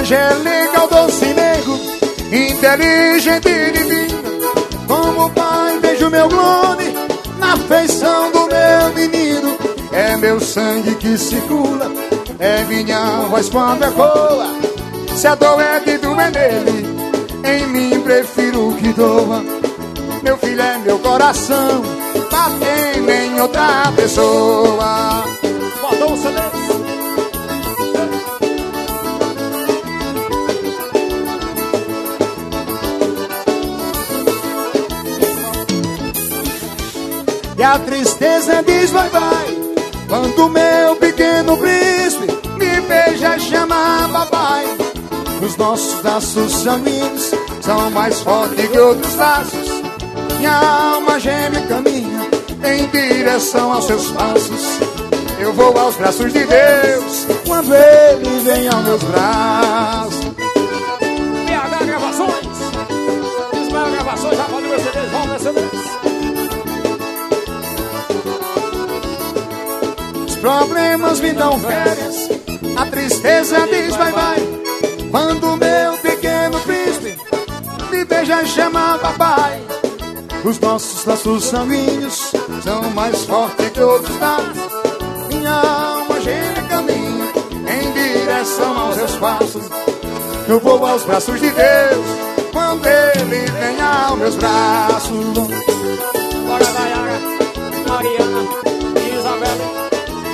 angelical, doce negro, inteligente e divina. Como pai vejo meu clone na feição do meu menino. É meu sangue que circula, é minha voz quando ecoa. Se a dor é de doer nele, em mim prefiro que doa. Meu filho é meu coração, batendo em outra pessoa. Botou o CD. E a tristeza diz vai, vai, quando meu pequeno príncipe me beija e chama papai. Os nossos laços sanguíneos são mais fortes que outros laços. Minha alma geme caminha em direção aos seus passos. Eu vou aos braços de Deus quando Ele vem aos meus braços. PH Gravações. Ismael Gravações, já falou meu CDs, vamos nessa vez. Os problemas me dão férias, a tristeza diz vai, vai, quando meu pequeno príncipe me beija e chama papai. Os nossos laços sanguíneos são mais fortes que outros laços. Minha alma geme caminha em direção aos seus passos. Eu vou aos braços de Deus quando Ele vem aos meus braços. Bora, Dayara, Mariana, Isabela.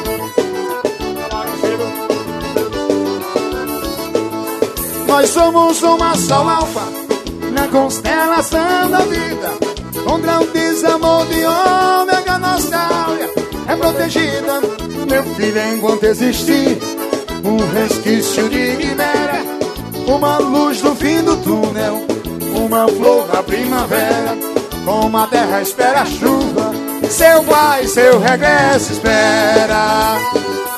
Nós somos uma só alfa na constelação da vida. Contra o desamor de ômega, nossa áurea é protegida. Meu filho, enquanto existir um resquício de quimera, uma luz no fim do túnel, uma flor na primavera, como a terra espera a chuva, seu pai, seu regresso espera.